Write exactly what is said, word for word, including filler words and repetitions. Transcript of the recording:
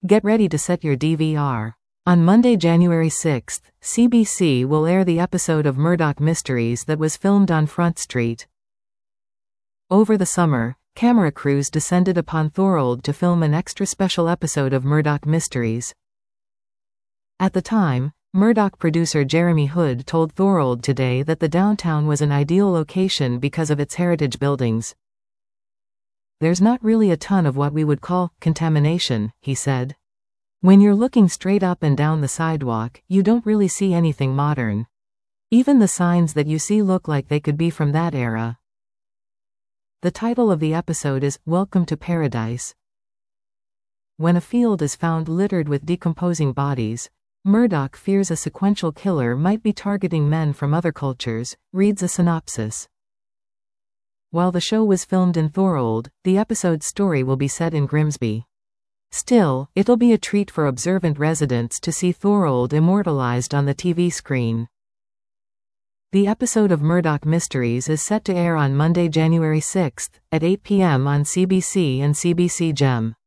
Get ready to set your D V R. On Monday, January sixth, C B C will air the episode of Murdoch Mysteries that was filmed on Front Street. Over the summer, camera crews descended upon Thorold to film an extra special episode of Murdoch Mysteries. At the time, Murdoch producer Jeremy Hood told Thorold today that the downtown was an ideal location because of its heritage buildings. "There's not really a ton of what we would call contamination," he said. "When you're looking straight up and down the sidewalk, you don't really see anything modern. Even the signs that you see look like they could be from that era." The title of the episode is Welcome to Paradise. When a field is found littered with decomposing bodies, Murdoch fears a sequential killer might be targeting men from other cultures, reads a synopsis. While the show was filmed in Thorold, the episode's story will be set in Grimsby. Still, it'll be a treat for observant residents to see Thorold immortalized on the T V screen. The episode of Murdoch Mysteries is set to air on Monday, January sixth, at eight p m on C B C and C B C Gem.